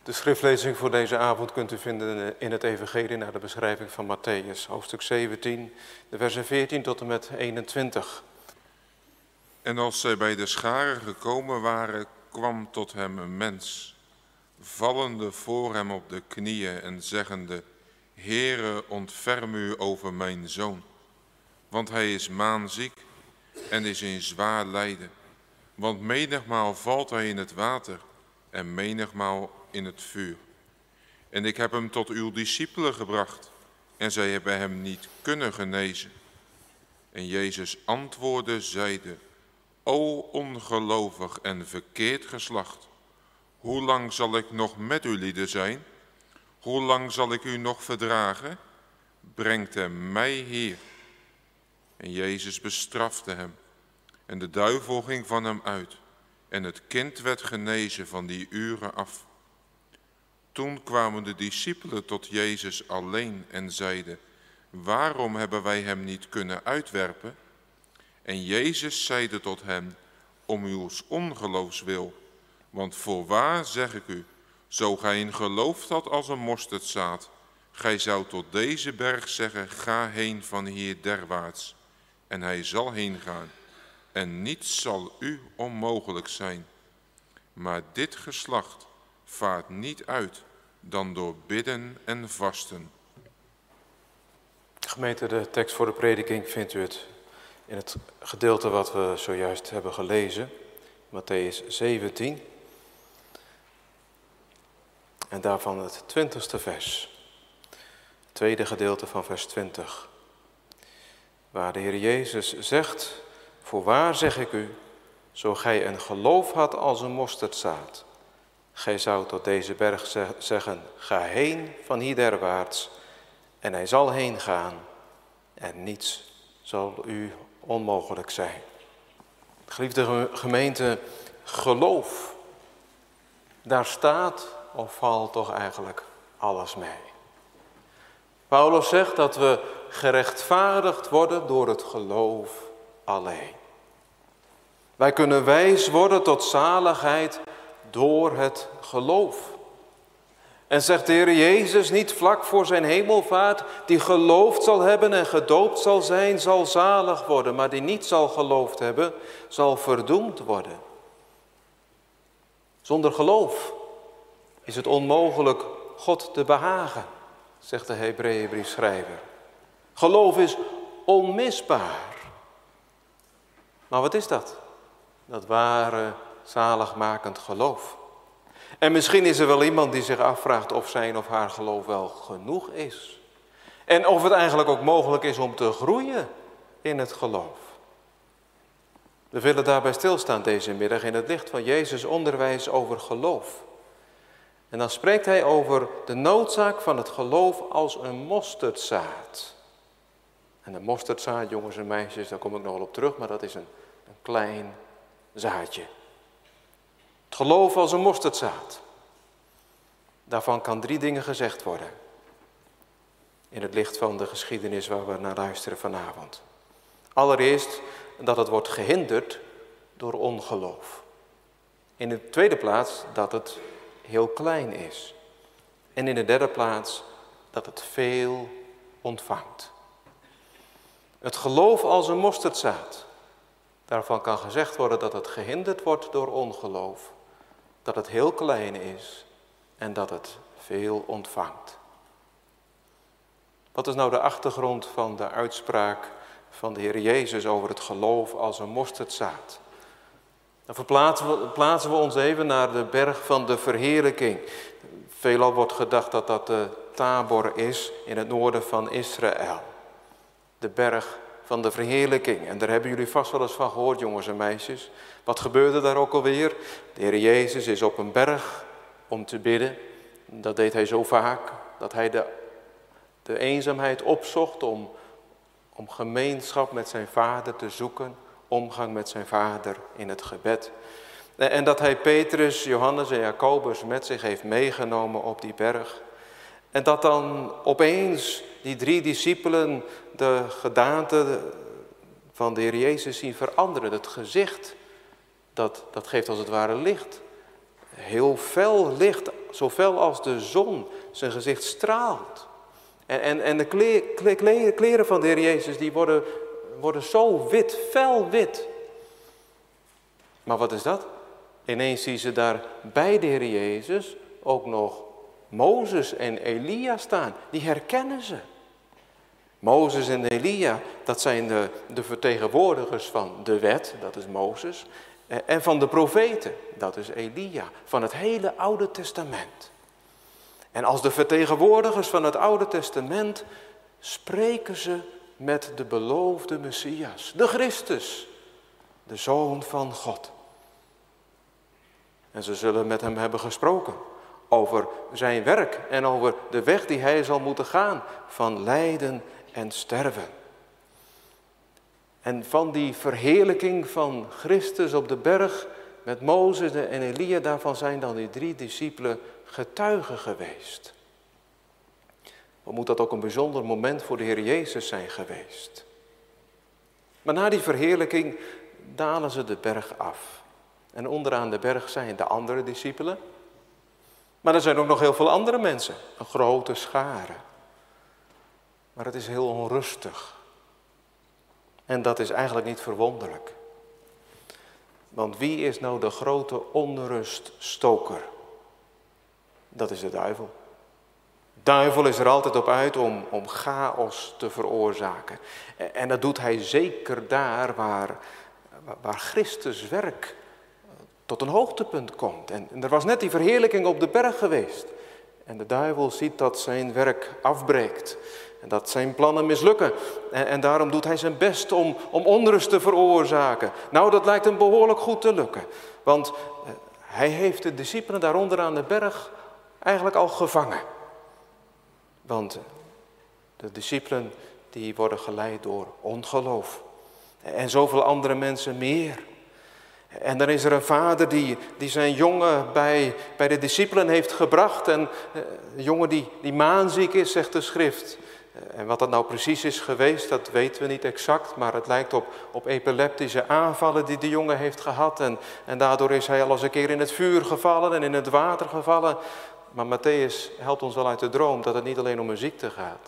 De schriftlezing voor deze avond kunt u vinden in het evangelie naar de beschrijving van Mattheüs, hoofdstuk 17, de versen 14 tot en met 21. En als zij bij de scharen gekomen waren, kwam tot hem een mens, vallende voor hem op de knieën en zeggende: Heere, ontferm u over mijn zoon, want hij is maanziek en is in zwaar lijden. Want menigmaal valt hij in het water en menigmaal in het vuur. En ik heb hem tot uw discipelen gebracht en zij hebben hem niet kunnen genezen. En Jezus antwoordde, zeide: O ongelovig en verkeerd geslacht, hoe lang zal ik nog met u lieden zijn? Hoe lang zal ik u nog verdragen? Brengt hem mij hier. En Jezus bestrafte hem. En de duivel ging van hem uit. En het kind werd genezen van die uren af. Toen kwamen de discipelen tot Jezus alleen en zeiden: Waarom hebben wij hem niet kunnen uitwerpen? En Jezus zeide tot hen: Om uw ongeloofs wil. Want voorwaar zeg ik u, zo gij in geloof had als een mosterdzaad, gij zou tot deze berg zeggen: Ga heen van hier derwaarts. En hij zal heen gaan. En niets zal u onmogelijk zijn. Maar dit geslacht vaart niet uit dan door bidden en vasten. Gemeente, de tekst voor de prediking vindt u het in het gedeelte wat we zojuist hebben gelezen, Mattheüs 17. En daarvan het 20ste vers, het tweede gedeelte van vers 20. Waar de Heer Jezus zegt: Voorwaar zeg ik u, zo gij een geloof had als een mosterdzaad, gij zou tot deze berg zeggen: Ga heen van hier derwaarts, en hij zal heen gaan, en niets zal u onmogelijk zijn. Geliefde gemeente, geloof, daar staat of valt toch eigenlijk alles mee. Paulus zegt dat we gerechtvaardigd worden door het geloof alleen. Wij kunnen wijs worden tot zaligheid door het geloof. En zegt de Heer Jezus niet vlak voor zijn hemelvaart: die geloofd zal hebben en gedoopt zal zijn, zal zalig worden. Maar die niet zal geloofd hebben, zal verdoemd worden. Zonder geloof is het onmogelijk God te behagen, zegt de Hebreeënbriefschrijver. Geloof is onmisbaar. Maar wat is dat? Dat ware zaligmakend geloof. En misschien is er wel iemand die zich afvraagt of zijn of haar geloof wel genoeg is. En of het eigenlijk ook mogelijk is om te groeien in het geloof. We willen daarbij stilstaan deze middag in het licht van Jezus' onderwijs over geloof. En dan spreekt hij over de noodzaak van het geloof als een mosterdzaad. En een mosterdzaad, jongens en meisjes, daar kom ik nog wel op terug, maar dat is een klein zaadje. Het geloof als een mosterdzaad. Daarvan kan 3 dingen gezegd worden. In het licht van de geschiedenis waar we naar luisteren vanavond. Allereerst dat het wordt gehinderd door ongeloof. In de tweede plaats dat het heel klein is. En in de derde plaats dat het veel ontvangt. Het geloof als een mosterdzaad. Daarvan kan gezegd worden dat het gehinderd wordt door ongeloof. Dat het heel klein is en dat het veel ontvangt. Wat is nou de achtergrond van de uitspraak van de Heer Jezus over het geloof als een mosterdzaad? Dan verplaatsen we ons even naar de berg van de verheerlijking. Veelal wordt gedacht dat dat de Tabor is in het noorden van Israël. De berg van de verheerlijking. En daar hebben jullie vast wel eens van gehoord, jongens en meisjes. Wat gebeurde daar ook alweer? De Heer Jezus is op een berg om te bidden. Dat deed hij zo vaak, dat hij de eenzaamheid opzocht om gemeenschap met zijn Vader te zoeken. Omgang met zijn Vader in het gebed. En dat hij Petrus, Johannes en Jacobus met zich heeft meegenomen op die berg. En dat dan opeens die 3 discipelen de gedaante van de Heer Jezus zien veranderen. Het gezicht, dat geeft als het ware licht. heel fel licht, zo fel als de zon, zijn gezicht straalt. En de kleren van de Heer Jezus, die worden zo wit, fel wit. Maar wat is dat? Ineens zien ze daar bij de Heer Jezus ook nog Mozes en Elia staan. Die herkennen ze. Mozes en Elia, dat zijn de vertegenwoordigers van de wet, dat is Mozes. En van de profeten, dat is Elia, van het hele Oude Testament. En als de vertegenwoordigers van het Oude Testament spreken ze met de beloofde Messias, de Christus, de Zoon van God. En ze zullen met hem hebben gesproken over zijn werk en over de weg die hij zal moeten gaan van lijden en sterven. En van die verheerlijking van Christus op de berg met Mozes en Elia, daarvan zijn dan die 3 discipelen getuigen geweest. Wat moet dat ook een bijzonder moment voor de Heer Jezus zijn geweest. Maar na die verheerlijking dalen ze de berg af. En onderaan de berg zijn de andere discipelen. Maar er zijn ook nog heel veel andere mensen, een grote schare. Maar het is heel onrustig. En dat is eigenlijk niet verwonderlijk. Want wie is nou de grote onruststoker? Dat is de duivel. De duivel is er altijd op uit om chaos te veroorzaken. En dat doet hij zeker daar waar Christus werk tot een hoogtepunt komt. En er was net die verheerlijking op de berg geweest. En de duivel ziet dat zijn werk afbreekt. En dat zijn plannen mislukken. En daarom doet hij zijn best om onrust te veroorzaken. Nou, dat lijkt hem behoorlijk goed te lukken. Want hij heeft de discipelen daaronder aan de berg eigenlijk al gevangen. Want de discipelen die worden geleid door ongeloof. En zoveel andere mensen meer. En dan is er een vader die zijn jongen bij de discipelen heeft gebracht. En de jongen die maanziek is, zegt de schrift. En wat dat nou precies is geweest, dat weten we niet exact. Maar het lijkt op epileptische aanvallen die de jongen heeft gehad. En daardoor is hij al eens een keer in het vuur gevallen en in het water gevallen. Maar Matthäus helpt ons wel uit de droom dat het niet alleen om een ziekte gaat.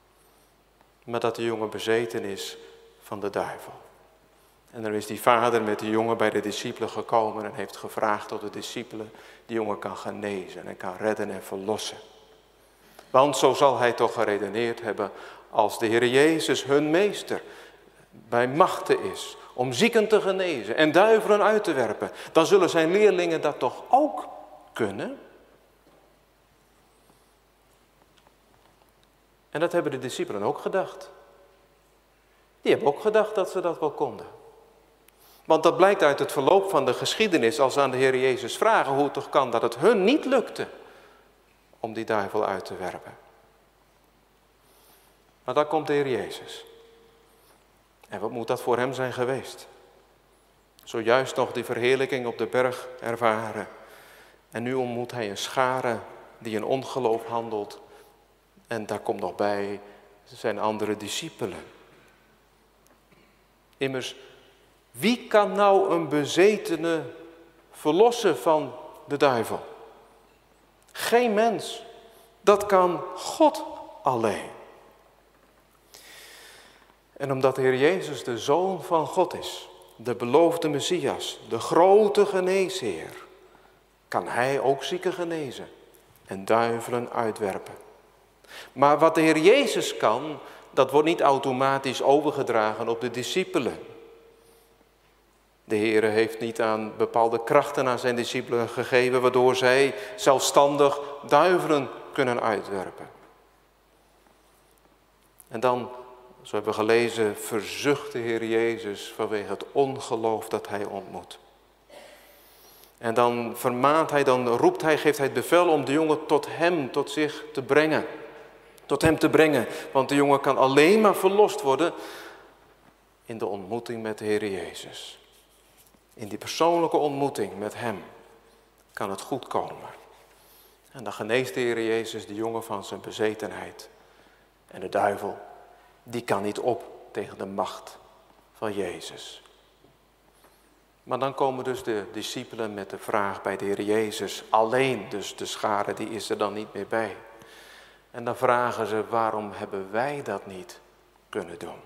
Maar dat de jongen bezeten is van de duivel. En dan is die vader met die jongen bij de discipelen gekomen en heeft gevraagd of de discipelen die jongen kan genezen en kan redden en verlossen. Want zo zal hij toch geredeneerd hebben, als de Heer Jezus hun meester bij machte is om zieken te genezen en duivelen uit te werpen, dan zullen zijn leerlingen dat toch ook kunnen? En dat hebben de discipelen ook gedacht. Die hebben ook gedacht dat ze dat wel konden. Want dat blijkt uit het verloop van de geschiedenis als ze aan de Heer Jezus vragen hoe het toch kan dat het hun niet lukte om die duivel uit te werpen. Maar dan komt de Heer Jezus. En wat moet dat voor hem zijn geweest? Zojuist nog die verheerlijking op de berg ervaren. En nu ontmoet hij een schare die in ongeloof handelt. En daar komt nog bij zijn andere discipelen. Immers, wie kan nou een bezetene verlossen van de duivel? Geen mens. Dat kan God alleen. En omdat de Heer Jezus de Zoon van God is, de beloofde Messias, de grote geneesheer, kan hij ook zieken genezen en duivelen uitwerpen. Maar wat de Heer Jezus kan, dat wordt niet automatisch overgedragen op de discipelen. De Heer heeft niet aan bepaalde krachten aan zijn discipelen gegeven, waardoor zij zelfstandig duivelen kunnen uitwerpen. En dan, zo hebben we gelezen, verzucht de Heer Jezus vanwege het ongeloof dat hij ontmoet. En dan vermaant hij, dan roept hij, geeft hij het bevel om de jongen tot zich te brengen. Tot hem te brengen, want de jongen kan alleen maar verlost worden in de ontmoeting met de Heer Jezus. In die persoonlijke ontmoeting met hem kan het goed komen. En dan geneest de Heer Jezus de jongen van zijn bezetenheid. En de duivel, die kan niet op tegen de macht van Jezus. Maar dan komen dus de discipelen met de vraag bij de Heer Jezus alleen. Dus de schare die is er dan niet meer bij. En dan vragen ze, waarom hebben wij dat niet kunnen doen?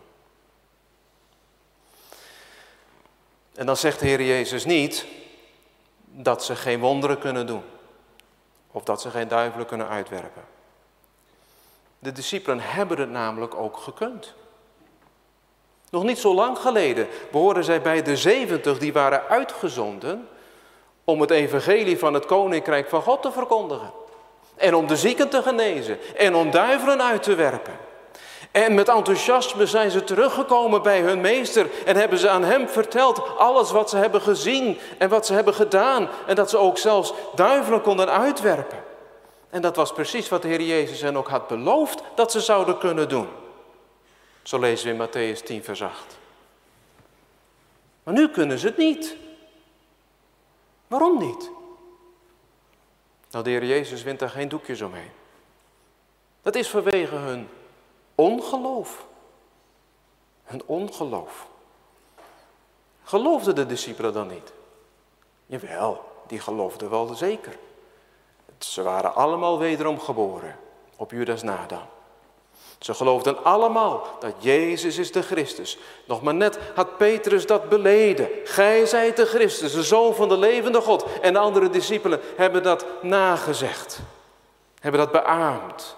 En dan zegt de Heer Jezus niet dat ze geen wonderen kunnen doen. Of dat ze geen duivelen kunnen uitwerpen. De discipelen hebben het namelijk ook gekund. Nog niet zo lang geleden behoorden zij bij de 70 die waren uitgezonden om het evangelie van het koninkrijk van God te verkondigen. En om de zieken te genezen en om duivelen uit te werpen. En met enthousiasme zijn ze teruggekomen bij hun meester en hebben ze aan hem verteld alles wat ze hebben gezien en wat ze hebben gedaan. En dat ze ook zelfs duivelen konden uitwerpen. En dat was precies wat de Heer Jezus hen ook had beloofd dat ze zouden kunnen doen. Zo lezen we in Mattheüs 10 vers 8. Maar nu kunnen ze het niet. Waarom niet? Nou, de Heer Jezus wint daar geen doekjes omheen. Dat is vanwege hun ongeloof. Hun ongeloof. Geloofden de discipelen dan niet? Jawel, die geloofden wel zeker. Ze waren allemaal wederom geboren op Judas na dan. Ze geloofden allemaal dat Jezus is de Christus. Nog maar net had Petrus dat beleden. Gij zijt de Christus, de Zoon van de levende God. En de andere discipelen hebben dat nagezegd. Hebben dat beaamd.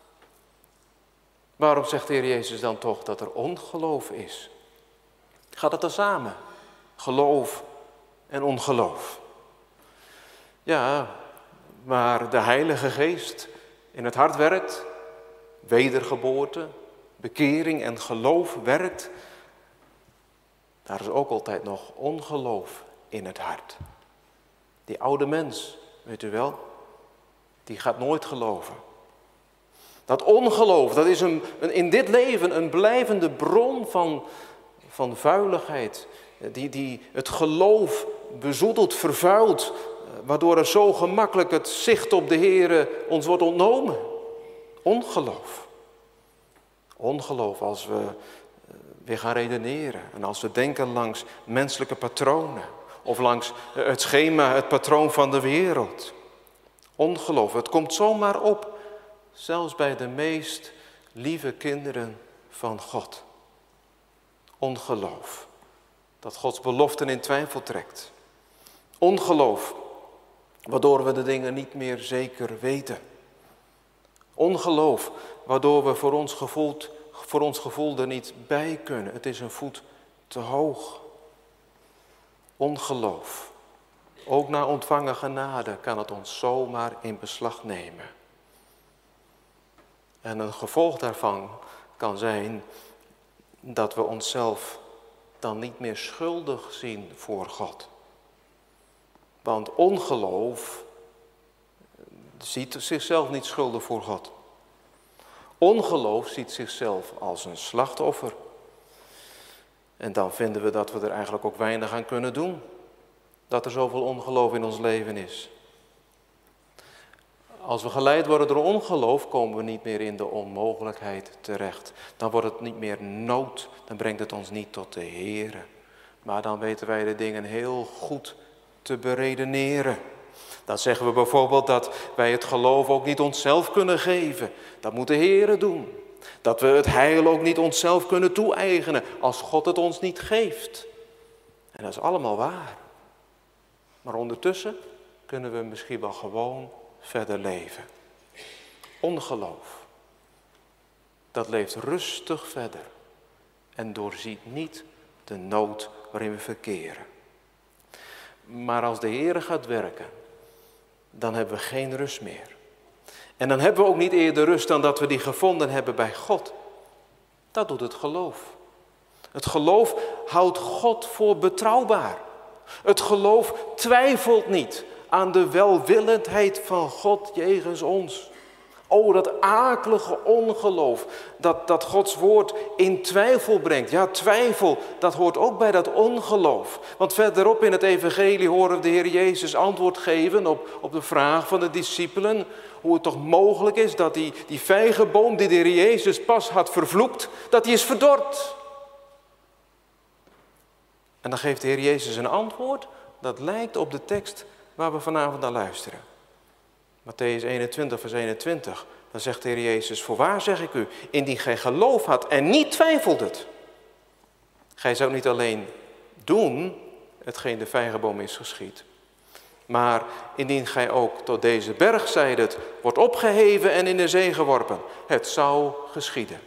Waarom zegt de Heer Jezus dan toch dat er ongeloof is? Gaat het dan samen? Geloof en ongeloof. Ja, waar de Heilige Geest in het hart werkt, wedergeboorte, bekering en geloof werkt, daar is ook altijd nog ongeloof in het hart. Die oude mens, weet u wel, die gaat nooit geloven. Dat ongeloof, dat is in dit leven een blijvende bron van vuiligheid. Die het geloof bezoedelt, vervuilt, waardoor er zo gemakkelijk het zicht op de Heere ons wordt ontnomen. Ongeloof. Ongeloof als we weer gaan redeneren en als we denken langs menselijke patronen of langs het schema, het patroon van de wereld. Ongeloof, het komt zomaar op, zelfs bij de meest lieve kinderen van God. Ongeloof, dat Gods beloften in twijfel trekt. Ongeloof, waardoor we de dingen niet meer zeker weten. Ongeloof, waardoor we voor ons gevoel er niet bij kunnen. Het is een voet te hoog. Ongeloof, ook na ontvangen genade kan het ons zomaar in beslag nemen. En een gevolg daarvan kan zijn dat we onszelf dan niet meer schuldig zien voor God. Want ongeloof ziet zichzelf niet schuldig voor God. Ongeloof ziet zichzelf als een slachtoffer. En dan vinden we dat we er eigenlijk ook weinig aan kunnen doen. Dat er zoveel ongeloof in ons leven is. Als we geleid worden door ongeloof, komen we niet meer in de onmogelijkheid terecht. Dan wordt het niet meer nood, dan brengt het ons niet tot de Heere. Maar dan weten wij de dingen heel goed te beredeneren. Dan zeggen we bijvoorbeeld dat wij het geloof ook niet onszelf kunnen geven. Dat moet de Heere doen. Dat we het heil ook niet onszelf kunnen toe-eigenen als God het ons niet geeft. En dat is allemaal waar. Maar ondertussen kunnen we misschien wel gewoon verder leven. Ongeloof, dat leeft rustig verder en doorziet niet de nood waarin we verkeren. Maar als de Heere gaat werken, dan hebben we geen rust meer. En dan hebben we ook niet eerder rust dan dat we die gevonden hebben bij God. Dat doet het geloof. Het geloof houdt God voor betrouwbaar. Het geloof twijfelt niet aan de welwillendheid van God jegens ons. O, dat akelige ongeloof dat Gods woord in twijfel brengt. Ja, twijfel, dat hoort ook bij dat ongeloof. Want verderop in het evangelie horen we de Heer Jezus antwoord geven op de vraag van de discipelen. Hoe het toch mogelijk is dat die vijgenboom die de Heer Jezus pas had vervloekt, dat die is verdord. En dan geeft de Heer Jezus een antwoord dat lijkt op de tekst waar we vanavond naar luisteren. Mattheüs 21, vers 21. Dan zegt de Heer Jezus, voorwaar zeg ik u, indien gij geloof had en niet twijfeldet. Gij zou niet alleen doen hetgeen de vijgenboom is geschied. Maar indien gij ook tot deze berg zeidet, wordt opgeheven en in de zee geworpen. Het zou geschieden.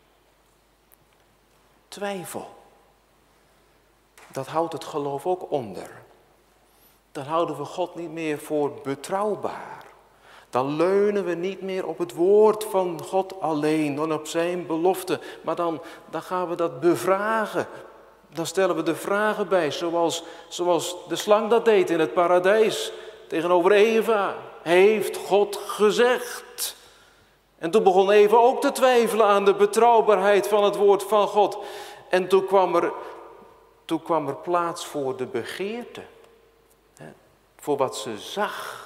Twijfel. Dat houdt het geloof ook onder. Dan houden we God niet meer voor betrouwbaar. Dan leunen we niet meer op het woord van God alleen, dan op zijn belofte. Maar dan gaan we dat bevragen. Dan stellen we de vragen bij, zoals de slang dat deed in het paradijs tegenover Eva. Heeft God gezegd? En toen begon Eva ook te twijfelen aan de betrouwbaarheid van het woord van God. En toen kwam er plaats voor de begeerte. Voor wat ze zag.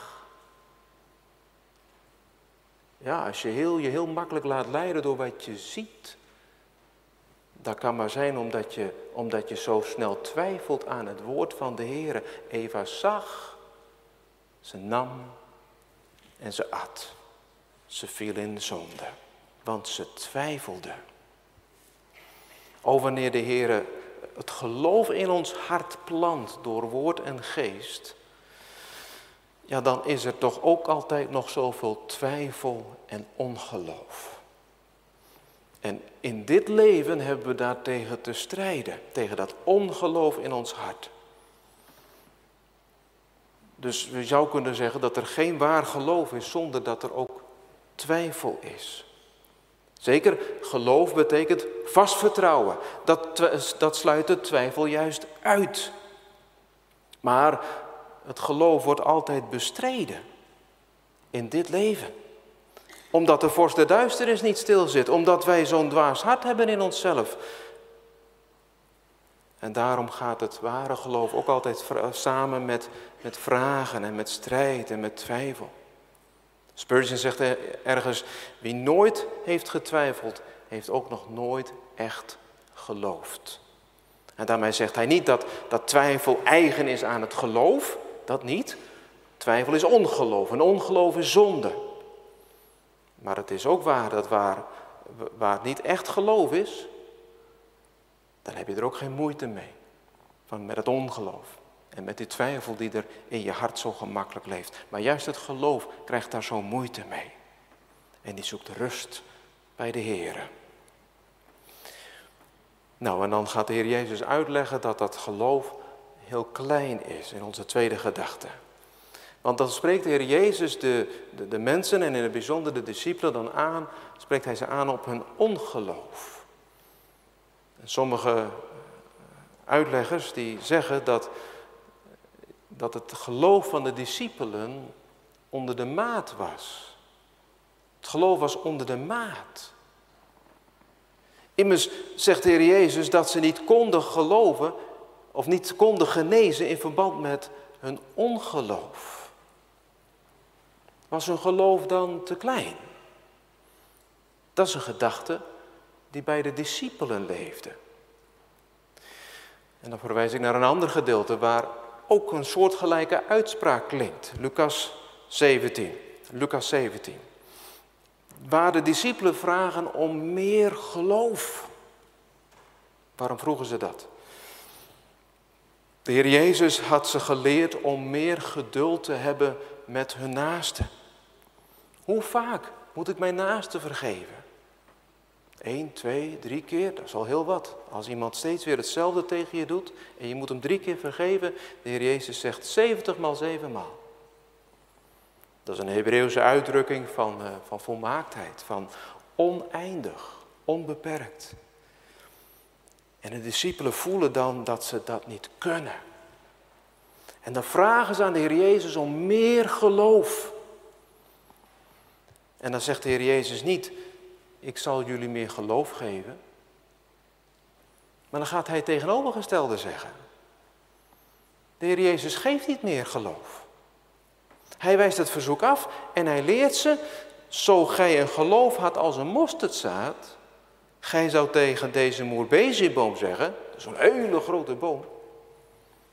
Ja, als je je heel makkelijk laat leiden door wat je ziet. Dat kan maar zijn omdat je zo snel twijfelt aan het woord van de Heer. Eva zag, ze nam en ze at. Ze viel in zonde, want ze twijfelde. Wanneer de Heer het geloof in ons hart plant door woord en geest, ja, dan is er toch ook altijd nog zoveel twijfel en ongeloof. En in dit leven hebben we daartegen te strijden, tegen dat ongeloof in ons hart. Dus je zou kunnen zeggen dat er geen waar geloof is zonder dat er ook twijfel is. Zeker, geloof betekent vast vertrouwen. Dat sluit de twijfel juist uit. Maar het geloof wordt altijd bestreden in dit leven. Omdat de vorst der duisternis niet stilzit. Omdat wij zo'n dwaas hart hebben in onszelf. En daarom gaat het ware geloof ook altijd samen met vragen en met strijd en met twijfel. Spurgeon zegt ergens, wie nooit heeft getwijfeld, heeft ook nog nooit echt geloofd. En daarmee zegt hij niet dat twijfel eigen is aan het geloof, dat niet. Twijfel is ongeloof en ongeloof is zonde. Maar het is ook waar dat waar het niet echt geloof is, dan heb je er ook geen moeite mee. Met het ongeloof en met die twijfel die er in je hart zo gemakkelijk leeft. Maar juist het geloof krijgt daar zo moeite mee. En die zoekt rust bij de Heer. Nou, en dan gaat de Heer Jezus uitleggen dat dat geloof heel klein is in onze tweede gedachte. Want dan spreekt de Heer Jezus de mensen en in het bijzonder de discipelen dan aan, spreekt hij ze aan op hun ongeloof. En sommige uitleggers die zeggen dat het geloof van de discipelen onder de maat was. Het geloof was onder de maat. Immers zegt de Heer Jezus dat ze niet konden geloven of niet konden genezen in verband met hun ongeloof. Was hun geloof dan te klein? Dat is een gedachte die bij de discipelen leefde. En dan verwijs ik naar een ander gedeelte waar ook een soortgelijke uitspraak klinkt. Lucas 17. Waar de discipelen vragen om meer geloof. Waarom vroegen ze dat? De Heer Jezus had ze geleerd om meer geduld te hebben met hun naasten. Hoe vaak moet ik mijn naaste vergeven? 1, 2, 3 keer, dat is al heel wat. Als iemand steeds weer hetzelfde tegen je doet en je moet hem 3 keer vergeven, de Heer Jezus zegt 70 maal 7 maal. Dat is een Hebreeuwse uitdrukking van volmaaktheid, van oneindig, onbeperkt. En de discipelen voelen dan dat ze dat niet kunnen. En dan vragen ze aan de Heer Jezus om meer geloof. En dan zegt de Heer Jezus niet, ik zal jullie meer geloof geven. Maar dan gaat hij het tegenovergestelde zeggen. De Heer Jezus geeft niet meer geloof. Hij wijst het verzoek af en hij leert ze, zo gij een geloof had als een mosterdzaad, gij zou tegen deze moerbezeboom zeggen, zo'n hele grote boom,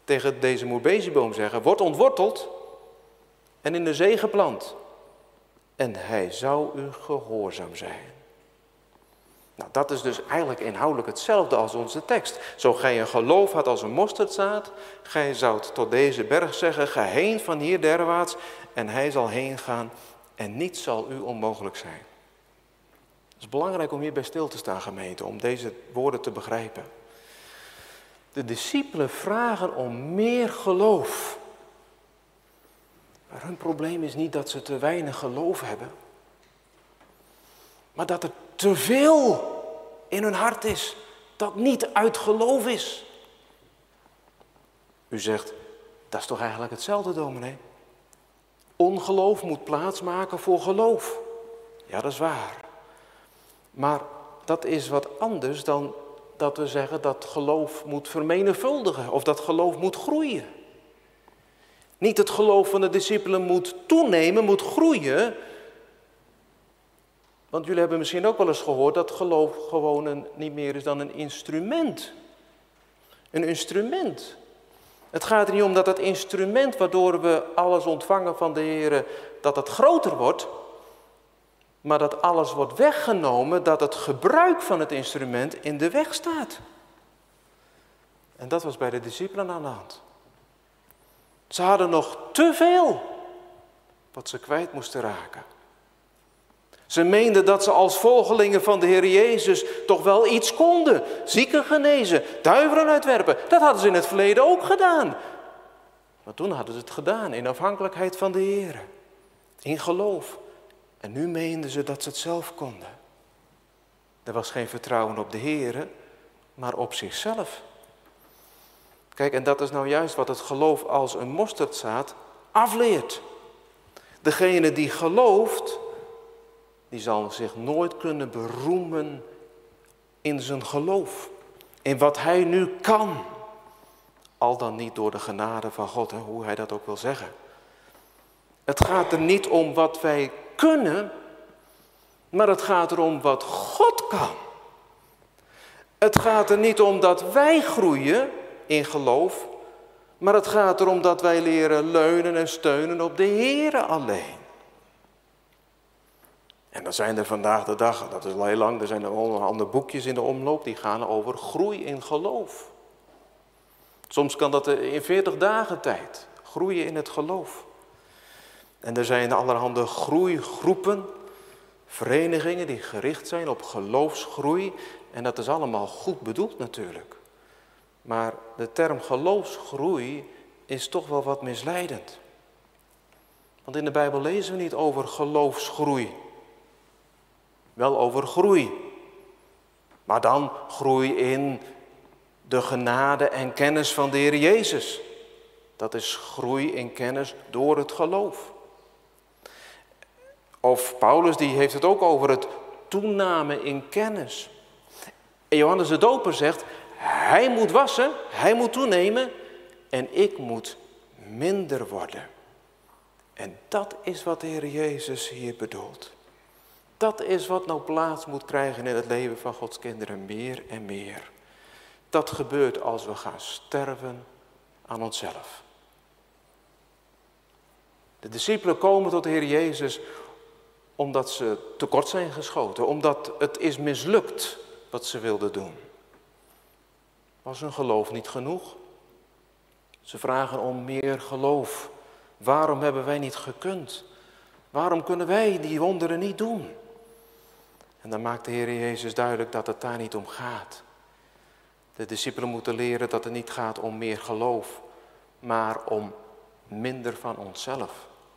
tegen deze moerbezeboom zeggen, word ontworteld en in de zee geplant. En hij zou u gehoorzaam zijn. Nou, dat is dus eigenlijk inhoudelijk hetzelfde als onze tekst. Zo gij een geloof had als een mosterdzaad, gij zoudt tot deze berg zeggen, ga heen van hier derwaarts, en hij zal heen gaan en niets zal u onmogelijk zijn. Het is belangrijk om hierbij stil te staan, gemeente, om deze woorden te begrijpen. De discipelen vragen om meer geloof. Maar hun probleem is niet dat ze te weinig geloof hebben, maar dat er te veel in hun hart is dat niet uit geloof is. U zegt, dat is toch eigenlijk hetzelfde, dominee? Ongeloof moet plaatsmaken voor geloof. Ja, dat is waar. Maar dat is wat anders dan dat we zeggen dat geloof moet vermenigvuldigen of dat geloof moet groeien. Niet het geloof van de discipelen moet toenemen, moet groeien. Want jullie hebben misschien ook wel eens gehoord dat geloof gewoon niet meer is dan een instrument. Een instrument. Het gaat er niet om dat het instrument waardoor we alles ontvangen van de Heer, dat het groter wordt. Maar dat alles wordt weggenomen, dat het gebruik van het instrument in de weg staat. En dat was bij de discipelen aan de hand. Ze hadden nog te veel wat ze kwijt moesten raken. Ze meenden dat ze als volgelingen van de Heer Jezus toch wel iets konden. Zieken genezen, duivelen uitwerpen. Dat hadden ze in het verleden ook gedaan. Maar toen hadden ze het gedaan in afhankelijkheid van de Heer. In geloof. En nu meenden ze dat ze het zelf konden. Er was geen vertrouwen op de Heer, maar op zichzelf. Kijk, en dat is nou juist wat het geloof als een mosterdzaad afleert. Degene die gelooft, die zal zich nooit kunnen beroemen in zijn geloof. In wat hij nu kan. Al dan niet door de genade van God, hoe hij dat ook wil zeggen. Het gaat er niet om wat wij kunnen, maar het gaat erom wat God kan. Het gaat er niet om dat wij groeien in geloof, maar het gaat erom dat wij leren leunen en steunen op de Heere alleen. En dan zijn er vandaag de dag, dat is al heel lang, er zijn er andere boekjes in de omloop die gaan over groei in geloof. Soms kan dat in 40 dagen tijd, groeien in het geloof. En er zijn allerhande groeigroepen, verenigingen die gericht zijn op geloofsgroei. En dat is allemaal goed bedoeld natuurlijk. Maar de term geloofsgroei is toch wel wat misleidend. Want in de Bijbel lezen we niet over geloofsgroei. Wel over groei. Maar dan groei in de genade en kennis van de Heer Jezus. Dat is groei in kennis door het geloof. Of Paulus die heeft het ook over het toename in kennis. En Johannes de Doper zegt, hij moet wassen, hij moet toenemen en ik moet minder worden. En dat is wat de Heer Jezus hier bedoelt. Dat is wat nou plaats moet krijgen in het leven van Gods kinderen, meer en meer. Dat gebeurt als we gaan sterven aan onszelf. De discipelen komen tot de Heer Jezus omdat ze tekort zijn geschoten, omdat het is mislukt wat ze wilden doen. Was hun geloof niet genoeg? Ze vragen om meer geloof. Waarom hebben wij niet gekund? Waarom kunnen wij die wonderen niet doen? En dan maakt de Heer Jezus duidelijk dat het daar niet om gaat. De discipelen moeten leren dat het niet gaat om meer geloof, maar om minder van onszelf.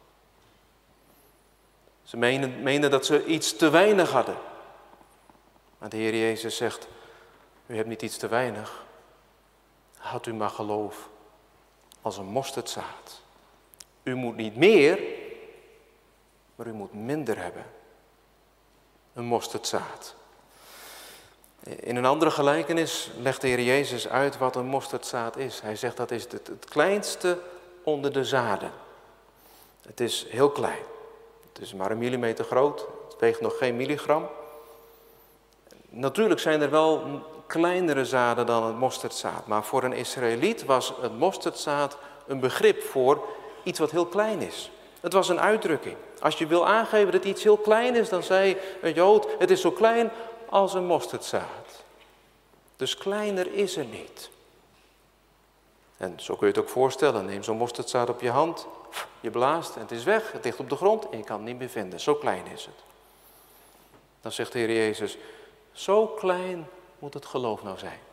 Ze meenden dat ze iets te weinig hadden. Maar de Heer Jezus zegt, u hebt niet iets te weinig. Had u maar geloof als een mosterdzaad. U moet niet meer, maar u moet minder hebben. Een mosterdzaad. In een andere gelijkenis legt de Heer Jezus uit wat een mosterdzaad is. Hij zegt dat is het kleinste onder de zaden. Het is heel klein. Het is maar 1 millimeter groot. Het weegt nog geen milligram. Natuurlijk zijn er wel kleinere zaden dan het mosterdzaad. Maar voor een Israëliet was het mosterdzaad een begrip voor iets wat heel klein is. Het was een uitdrukking. Als je wil aangeven dat iets heel klein is, dan zei een Jood, het is zo klein als een mosterdzaad. Dus kleiner is er niet. En zo kun je het ook voorstellen. Neem zo'n mosterdzaad op je hand, je blaast en het is weg, het ligt op de grond en je kan het niet meer vinden. Zo klein is het. Dan zegt de Heer Jezus, zo klein moet het geloof nou zijn.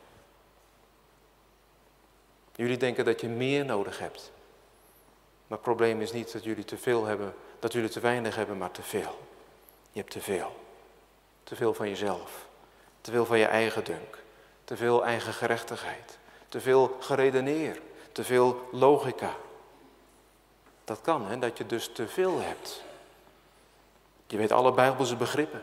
Jullie denken dat je meer nodig hebt. Maar het probleem is niet dat jullie te veel hebben, dat jullie te weinig hebben, maar te veel. Je hebt te veel. Te veel van jezelf. Te veel van je eigen dunk. Te veel eigen gerechtigheid. Te veel geredeneer. Te veel logica. Dat kan, hè, dat je dus te veel hebt. Je weet alle Bijbelse begrippen.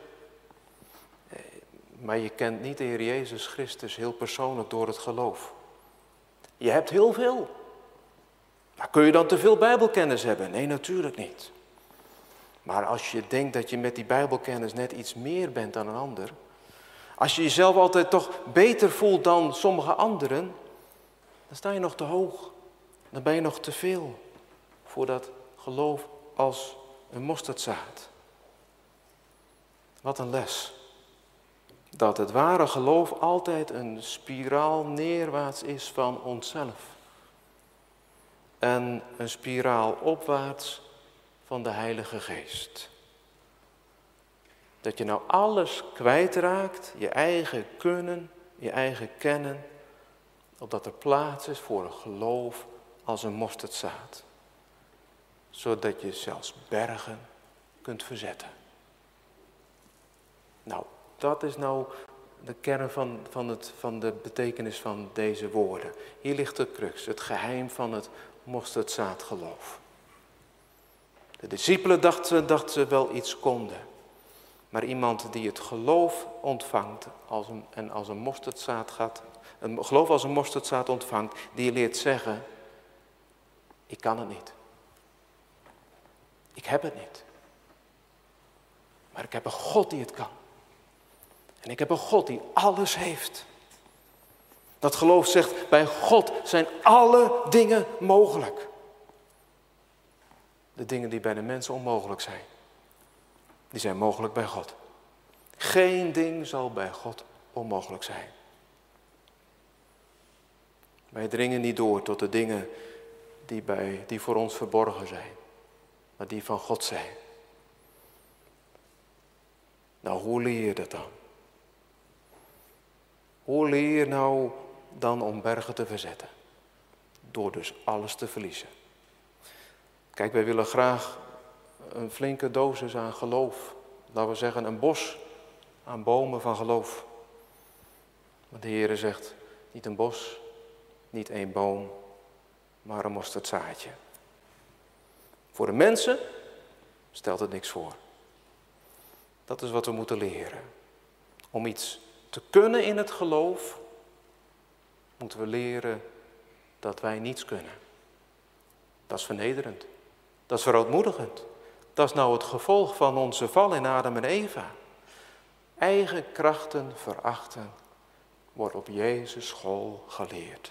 Maar je kent niet de Heer Jezus Christus heel persoonlijk door het geloof. Je hebt heel veel. Maar kun je dan te veel Bijbelkennis hebben? Nee, natuurlijk niet. Maar als je denkt dat je met die Bijbelkennis net iets meer bent dan een ander. Als je jezelf altijd toch beter voelt dan sommige anderen. Dan sta je nog te hoog. Dan ben je nog te veel voor dat geloof als een mosterdzaad. Wat een les. Dat het ware geloof altijd een spiraal neerwaarts is van onszelf. En een spiraal opwaarts van de Heilige Geest. Dat je nou alles kwijtraakt, je eigen kunnen, je eigen kennen, opdat er plaats is voor een geloof als een mosterdzaad. Zodat je zelfs bergen kunt verzetten. Nou, dat is nou de kern van de betekenis van deze woorden. Hier ligt de crux, het geheim van het mosterdzaadgeloof. De discipelen dachten ze wel iets konden. Maar iemand die het geloof ontvangt als een mosterdzaad gaat, een geloof als een mosterdzaad ontvangt, die leert zeggen, ik kan het niet. Ik heb het niet. Maar ik heb een God die het kan. En ik heb een God die alles heeft. Dat geloof zegt, bij God zijn alle dingen mogelijk. De dingen die bij de mensen onmogelijk zijn, die zijn mogelijk bij God. Geen ding zal bij God onmogelijk zijn. Wij dringen niet door tot de dingen die voor ons verborgen zijn, maar die van God zijn. Nou, hoe leer je dat dan? Hoe leer je nou dan om bergen te verzetten? Door dus alles te verliezen. Kijk, wij willen graag een flinke dosis aan geloof. Laten we zeggen een bos aan bomen van geloof. Maar de Heere zegt, niet een bos, niet één boom, maar een mosterdzaadje. Voor de mensen stelt het niks voor. Dat is wat we moeten leren. Om iets te kunnen in het geloof, moeten we leren dat wij niets kunnen. Dat is vernederend. Dat is verootmoedigend. Dat is nou het gevolg van onze val in Adam en Eva. Eigen krachten verachten wordt op Jezus school geleerd.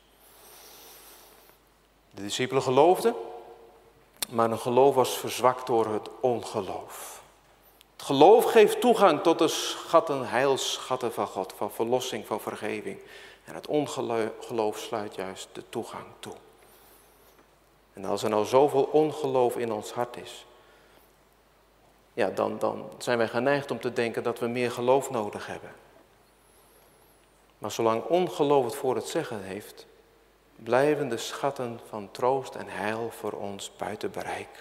De discipelen geloofden, maar hun geloof was verzwakt door het ongeloof. Het geloof geeft toegang tot de schatten, heilsschatten van God, van verlossing, van vergeving. En het ongeloof sluit juist de toegang toe. En als er nou zoveel ongeloof in ons hart is, ja, dan zijn wij geneigd om te denken dat we meer geloof nodig hebben. Maar zolang ongeloof het voor het zeggen heeft, blijven de schatten van troost en heil voor ons buiten bereik.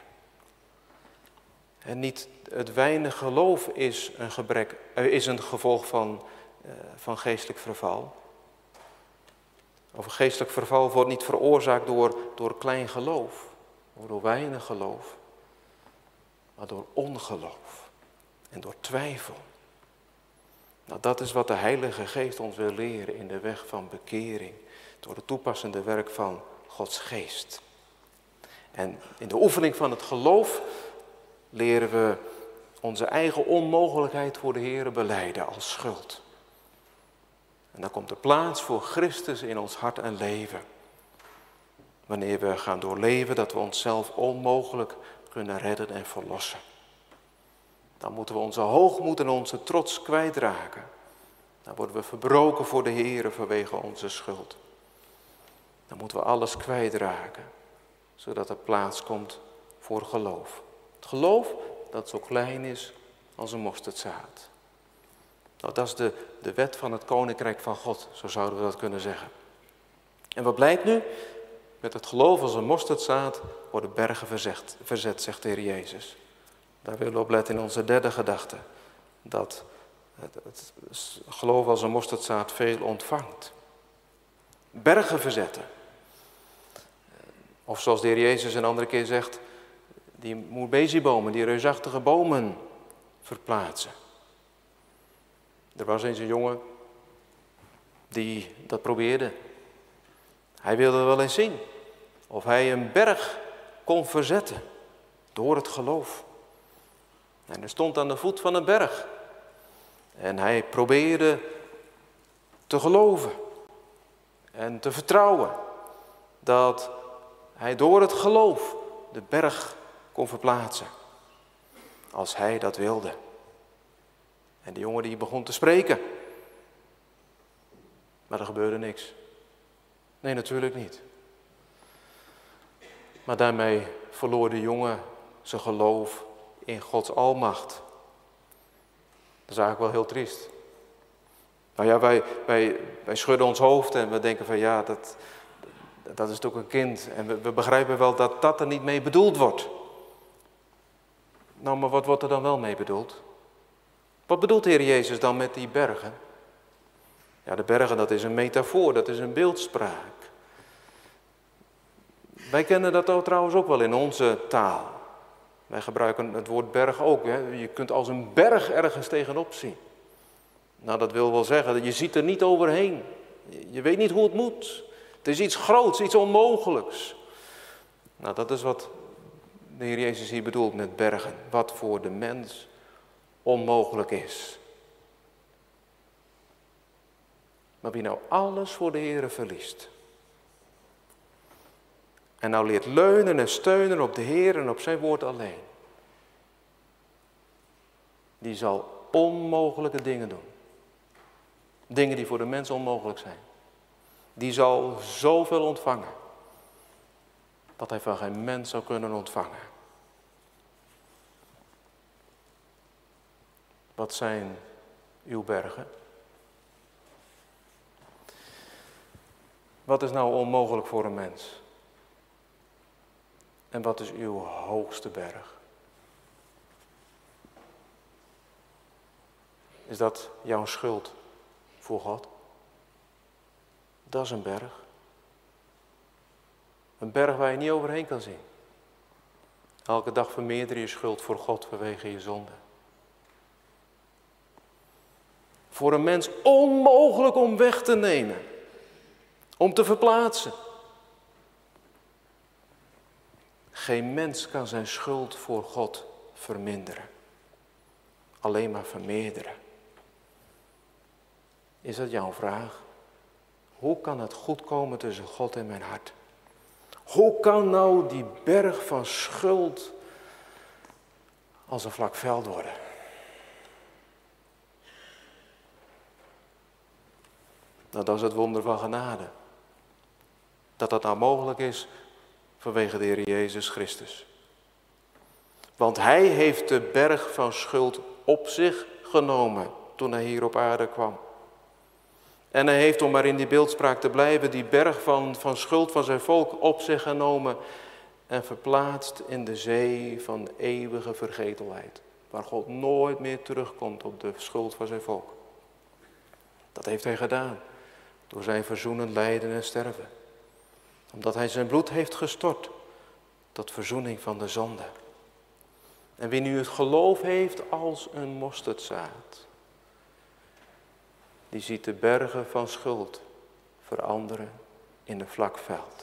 En niet het weinig geloof is een gevolg van geestelijk verval. Of een geestelijk verval wordt niet veroorzaakt door klein geloof, of door weinig geloof, maar door ongeloof en door twijfel. Nou, dat is wat de Heilige Geest ons wil leren in de weg van bekering, door het toepassende werk van Gods Geest. En in de oefening van het geloof leren we onze eigen onmogelijkheid voor de Heere belijden als schuld. En dan komt er plaats voor Christus in ons hart en leven. Wanneer we gaan doorleven dat we onszelf onmogelijk kunnen redden en verlossen. Dan moeten we onze hoogmoed en onze trots kwijtraken. Dan worden we verbroken voor de Heere vanwege onze schuld. Dan moeten we alles kwijtraken, zodat er plaats komt voor geloof. Het geloof dat zo klein is als een mosterdzaad. Nou, dat is de wet van het Koninkrijk van God, zo zouden we dat kunnen zeggen. En wat blijkt nu? Met het geloof als een mosterdzaad worden bergen verzet, zegt de Heer Jezus. Daar willen we op letten in onze derde gedachte. Dat het geloof als een mosterdzaad veel ontvangt. Bergen verzetten. Of zoals de Heer Jezus een andere keer zegt, die moerbezebomen, die reusachtige bomen verplaatsen. Er was eens een jongen die dat probeerde. Hij wilde wel eens zien of hij een berg kon verzetten door het geloof. En hij stond aan de voet van een berg. En hij probeerde te geloven en te vertrouwen dat hij door het geloof de berg kon verplaatsen. Als hij dat wilde. En die jongen die begon te spreken. Maar er gebeurde niks. Nee, natuurlijk niet. Maar daarmee verloor de jongen zijn geloof in Gods almacht. Dat is eigenlijk wel heel triest. Nou ja, wij schudden ons hoofd en we denken van ja, dat is toch een kind. En we begrijpen wel dat dat er niet mee bedoeld wordt. Nou, maar wat wordt er dan wel mee bedoeld? Wat bedoelt de Heer Jezus dan met die bergen? Ja, de bergen, dat is een metafoor, dat is een beeldspraak. Wij kennen dat trouwens ook wel in onze taal. Wij gebruiken het woord berg ook. Hè? Je kunt als een berg ergens tegenop zien. Nou, dat wil wel zeggen, je ziet er niet overheen. Je weet niet hoe het moet. Het is iets groots, iets onmogelijks. Nou, dat is wat de Heer Jezus hier bedoelt met bergen. Wat voor de mens onmogelijk is. Maar wie nou alles voor de Heere verliest. En nou leert leunen en steunen op de Heer en op zijn woord alleen. Die zal onmogelijke dingen doen. Dingen die voor de mens onmogelijk zijn. Die zal zoveel ontvangen. Dat hij van geen mens zou kunnen ontvangen. Wat zijn uw bergen? Wat is nou onmogelijk voor een mens? En wat is uw hoogste berg? Is dat jouw schuld voor God? Dat is een berg. Een berg waar je niet overheen kan zien. Elke dag vermeerder je schuld voor God vanwege je zonde. Voor een mens onmogelijk om weg te nemen. Om te verplaatsen. Geen mens kan zijn schuld voor God verminderen. Alleen maar vermeerderen. Is dat jouw vraag? Hoe kan het goed komen tussen God en mijn hart? Hoe kan nou die berg van schuld als een vlak veld worden? Nou, dat is het wonder van genade. Dat dat nou mogelijk is vanwege de Heer Jezus Christus. Want hij heeft de berg van schuld op zich genomen toen hij hier op aarde kwam. En hij heeft, om maar in die beeldspraak te blijven, die berg van schuld van zijn volk op zich genomen en verplaatst in de zee van eeuwige vergetelheid. Waar God nooit meer terugkomt op de schuld van zijn volk. Dat heeft hij gedaan door zijn verzoenend lijden en sterven. Omdat hij zijn bloed heeft gestort tot verzoening van de zonde. En wie nu het geloof heeft als een mosterdzaad, die ziet de bergen van schuld veranderen in een vlak veld.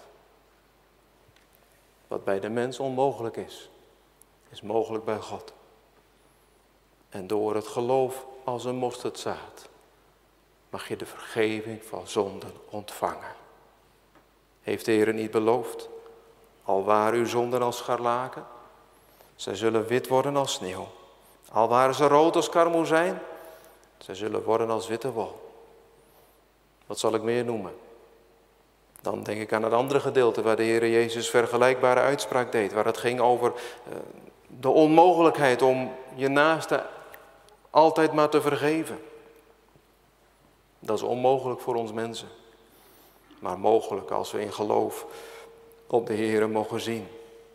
Wat bij de mens onmogelijk is mogelijk bij God. En door het geloof als een mosterdzaad mag je de vergeving van zonden ontvangen. Heeft de Heer niet beloofd? Al waren uw zonden als scharlaken, zij zullen wit worden als sneeuw. Al waren ze rood als karmozijn, zij zullen worden als witte wol. Wat zal ik meer noemen? Dan denk ik aan het andere gedeelte waar de Heer Jezus vergelijkbare uitspraak deed. Waar het ging over de onmogelijkheid om je naaste altijd maar te vergeven. Dat is onmogelijk voor ons mensen. Maar mogelijk als we in geloof op de Heer mogen zien.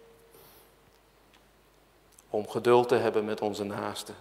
Om geduld te hebben met onze naasten.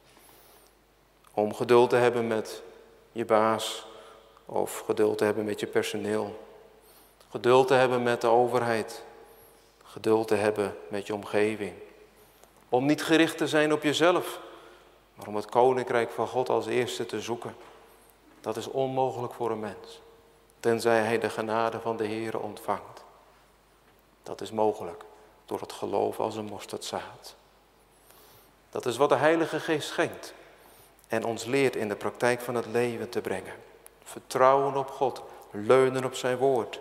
Om geduld te hebben met je baas. Of geduld te hebben met je personeel. Geduld te hebben met de overheid. Geduld te hebben met je omgeving. Om niet gericht te zijn op jezelf. Maar om het koninkrijk van God als eerste te zoeken. Dat is onmogelijk voor een mens. Tenzij hij de genade van de Heer ontvangt. Dat is mogelijk door het geloof als een mosterdzaad. Dat is wat de Heilige Geest schenkt. En ons leert in de praktijk van het leven te brengen. Vertrouwen op God. Leunen op zijn woord.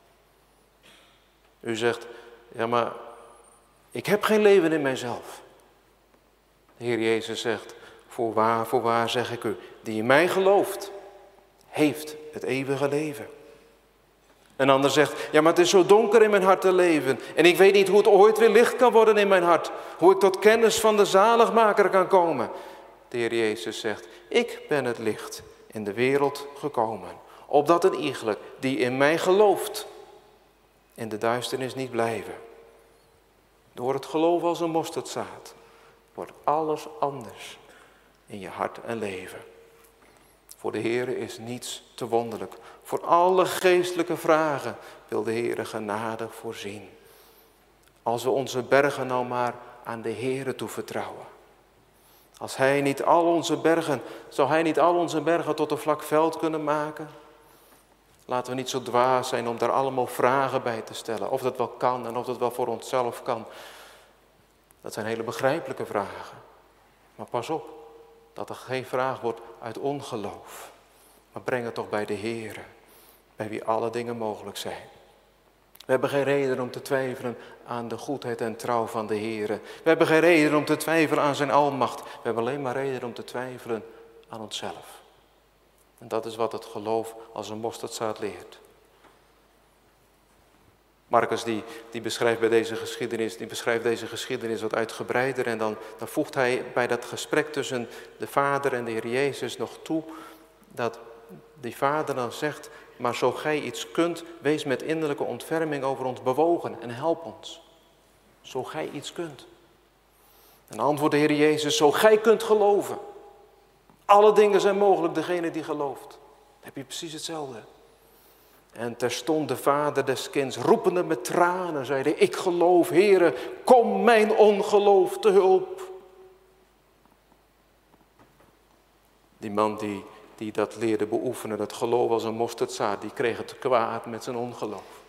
U zegt, ja maar ik heb geen leven in mijzelf. De Heer Jezus zegt, voorwaar zeg ik u, die in mij gelooft, heeft het eeuwige leven. Een ander zegt, ja maar het is zo donker in mijn hart te leven. En ik weet niet hoe het ooit weer licht kan worden in mijn hart. Hoe ik tot kennis van de zaligmaker kan komen. De Heer Jezus zegt, ik ben het licht in de wereld gekomen. Opdat een iegelijk die in mij gelooft, in de duisternis niet blijven. Door het geloof als een mosterdzaad wordt alles anders in je hart en leven. Voor de Heer is niets te wonderlijk. Voor alle geestelijke vragen wil de Heer genadig voorzien. Als we onze bergen nou maar aan de Heer toevertrouwen. Als Hij niet al onze bergen, zou Hij niet al onze bergen tot een vlak veld kunnen maken? Laten we niet zo dwaas zijn om daar allemaal vragen bij te stellen. Of dat wel kan en of dat wel voor onszelf kan. Dat zijn hele begrijpelijke vragen. Maar pas op, dat er geen vraag wordt uit ongeloof. Maar breng het toch bij de Heer, bij wie alle dingen mogelijk zijn. We hebben geen reden om te twijfelen aan de goedheid en trouw van de Heer. We hebben geen reden om te twijfelen aan zijn almacht. We hebben alleen maar reden om te twijfelen aan onszelf. En dat is wat het geloof als een mosterdzaad leert. Marcus die beschrijft bij deze geschiedenis wat uitgebreider. En dan voegt hij bij dat gesprek tussen de Vader en de Heer Jezus nog toe dat die Vader dan zegt, maar zo gij iets kunt, wees met innerlijke ontferming over ons bewogen en help ons. Zo gij iets kunt. En antwoordt de Heer Jezus, zo gij kunt geloven. Alle dingen zijn mogelijk, degene die gelooft. Dan heb je precies hetzelfde. En terstond de vader des kinds, roepende met tranen, zeide, ik geloof, Heere, kom mijn ongeloof te hulp. Die man die dat leerde beoefenen, dat geloof als een mosterdzaad, die kreeg het kwaad met zijn ongeloof.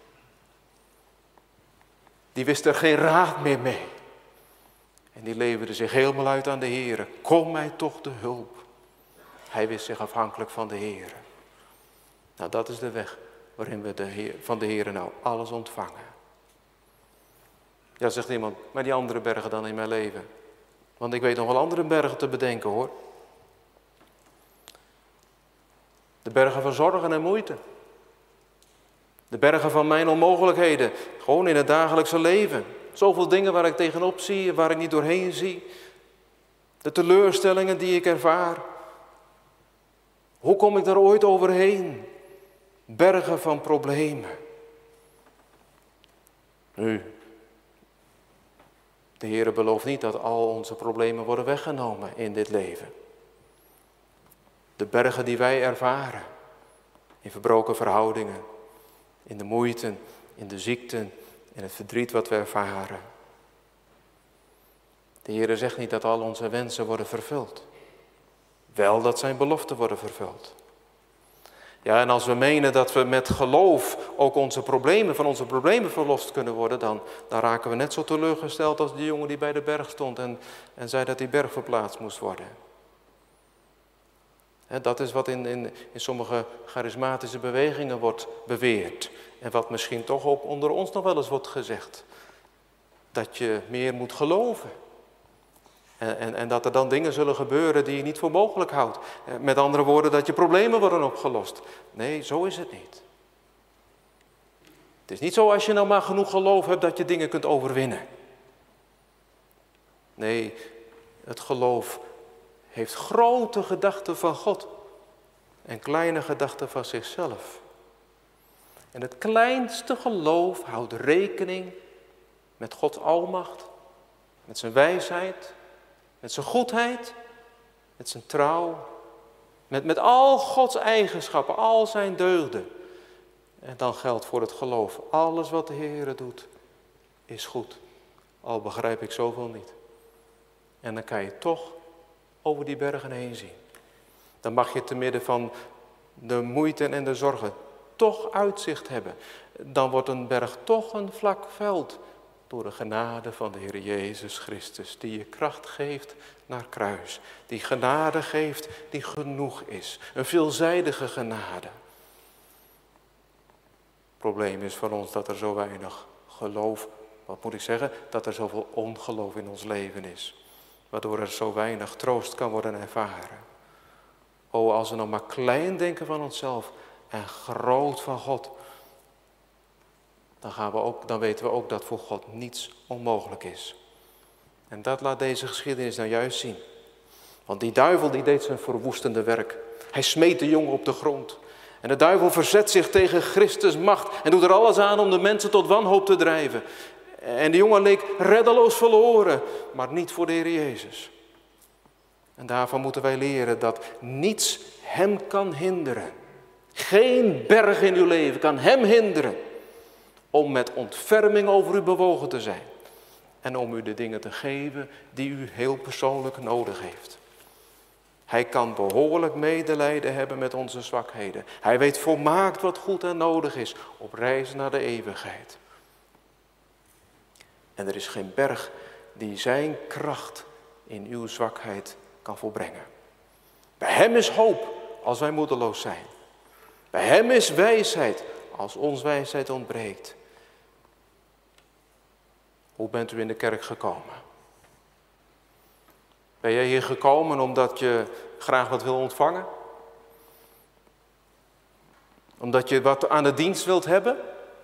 Die wist er geen raad meer mee. En die leverde zich helemaal uit aan de Heere. Kom mij toch te hulp. Hij wist zich afhankelijk van de Heere. Nou, dat is de weg waarin we van de Heere nou alles ontvangen. Ja, zegt iemand, maar die andere bergen dan in mijn leven? Want ik weet nog wel andere bergen te bedenken, hoor. De bergen van zorgen en moeite. De bergen van mijn onmogelijkheden. Gewoon in het dagelijkse leven. Zoveel dingen waar ik tegenop zie en waar ik niet doorheen zie. De teleurstellingen die ik ervaar. Hoe kom ik daar ooit overheen? Bergen van problemen. Nu, de Heere belooft niet dat al onze problemen worden weggenomen in dit leven. De bergen die wij ervaren, in verbroken verhoudingen, in de moeite, in de ziekten, in het verdriet wat we ervaren. De Heere zegt niet dat al onze wensen worden vervuld. Wel dat zijn beloften worden vervuld. Ja, en als we menen dat we met geloof ook van onze problemen verlost kunnen worden, dan raken we net zo teleurgesteld als die jongen die bij de berg stond en zei dat die berg verplaatst moest worden. Dat is wat in sommige charismatische bewegingen wordt beweerd. En wat misschien toch ook onder ons nog wel eens wordt gezegd. Dat je meer moet geloven. En dat er dan dingen zullen gebeuren die je niet voor mogelijk houdt. Met andere woorden, dat je problemen worden opgelost. Nee, zo is het niet. Het is niet zo als je nou maar genoeg geloof hebt dat je dingen kunt overwinnen. Nee, het geloof heeft grote gedachten van God en kleine gedachten van zichzelf. En het kleinste geloof houdt rekening met Gods almacht, met zijn wijsheid, met zijn goedheid, met zijn trouw, met al Gods eigenschappen, al zijn deugden. En dan geldt voor het geloof, alles wat de Heer doet, is goed. Al begrijp ik zoveel niet. En dan kan je toch over die bergen heen zien. Dan mag je te midden van de moeite en de zorgen toch uitzicht hebben. Dan wordt een berg toch een vlak veld. Door de genade van de Heer Jezus Christus. Die je kracht geeft naar kruis. Die genade geeft die genoeg is. Een veelzijdige genade. Het probleem is van ons dat er zo weinig geloof, wat moet ik zeggen, dat er zoveel ongeloof in ons leven is. Waardoor er zo weinig troost kan worden ervaren. O, als we nog maar klein denken van onszelf en groot van God. Dan weten we ook dat voor God niets onmogelijk is. En dat laat deze geschiedenis nou juist zien. Want die duivel die deed zijn verwoestende werk. Hij smeet de jongen op de grond. En de duivel verzet zich tegen Christus' macht en doet er alles aan om de mensen tot wanhoop te drijven. En de jongen leek reddeloos verloren, maar niet voor de Heer Jezus. En daarvan moeten wij leren dat niets hem kan hinderen. Geen berg in uw leven kan hem hinderen om met ontferming over u bewogen te zijn. En om u de dingen te geven die u heel persoonlijk nodig heeft. Hij kan behoorlijk medelijden hebben met onze zwakheden. Hij weet volmaakt wat goed en nodig is op reis naar de eeuwigheid. En er is geen berg die zijn kracht in uw zwakheid kan volbrengen. Bij hem is hoop als wij moedeloos zijn. Bij hem is wijsheid als ons wijsheid ontbreekt. Hoe bent u in de kerk gekomen? Ben jij hier gekomen omdat je graag wat wil ontvangen? Omdat je wat aan de dienst wilt hebben?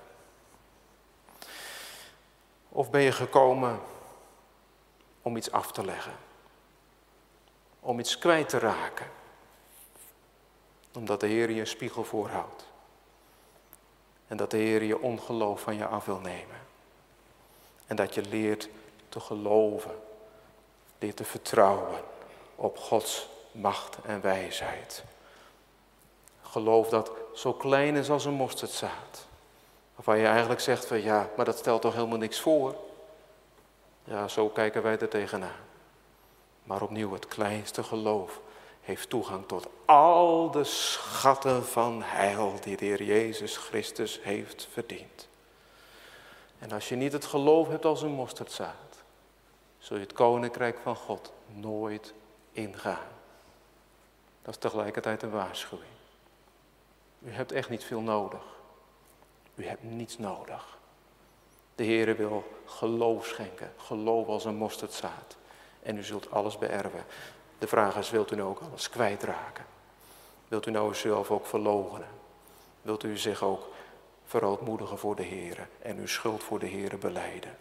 Of ben je gekomen om iets af te leggen? Om iets kwijt te raken? Omdat de Heer je een spiegel voorhoudt. En dat de Heer je ongeloof van je af wil nemen. En dat je leert te geloven. Leert te vertrouwen op Gods macht en wijsheid. Geloof dat zo klein is als een mosterdzaad. Waarvan je eigenlijk zegt van ja, maar dat stelt toch helemaal niks voor. Ja, zo kijken wij er tegenaan. Maar opnieuw, het kleinste geloof heeft toegang tot al de schatten van heil die de Heer Jezus Christus heeft verdiend. En als je niet het geloof hebt als een mosterdzaad, zul je het koninkrijk van God nooit ingaan. Dat is tegelijkertijd een waarschuwing. U hebt echt niet veel nodig. U hebt niets nodig. De Heere wil geloof schenken. Geloof als een mosterdzaad. En u zult alles beërven. De vraag is, wilt u nou ook alles kwijtraken? Wilt u nou uzelf ook verloochenen? Wilt u zich ook verootmoedigen voor de Heere en uw schuld voor de Heere belijden?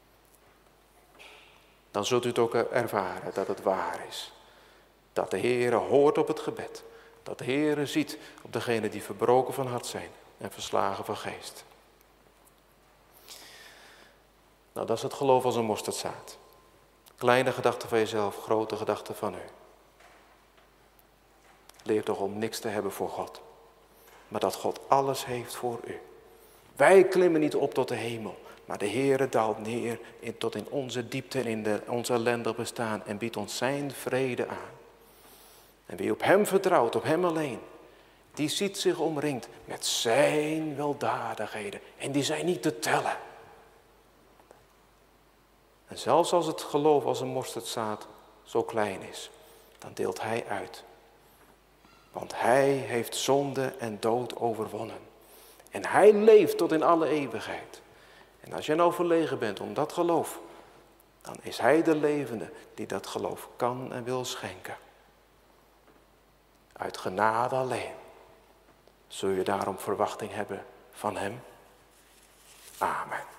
Dan zult u het ook ervaren dat het waar is. Dat de Heere hoort op het gebed. Dat de Heere ziet op degenen die verbroken van hart zijn en verslagen van geest. Nou, dat is het geloof als een mosterdzaad. Kleine gedachten van jezelf, grote gedachten van u. Leer toch om niks te hebben voor God. Maar dat God alles heeft voor u. Wij klimmen niet op tot de hemel. Maar de Heere daalt neer tot in onze diepte en in ons ellendig bestaan. En biedt ons zijn vrede aan. En wie op hem vertrouwt, op hem alleen. Die ziet zich omringd met zijn weldadigheden. En die zijn niet te tellen. En zelfs als het geloof als een mosterdzaad zo klein is, dan deelt hij uit. Want hij heeft zonde en dood overwonnen. En hij leeft tot in alle eeuwigheid. En als jij nou verlegen bent om dat geloof, dan is hij de levende die dat geloof kan en wil schenken. Uit genade alleen. Zul je daarom verwachting hebben van hem? Amen.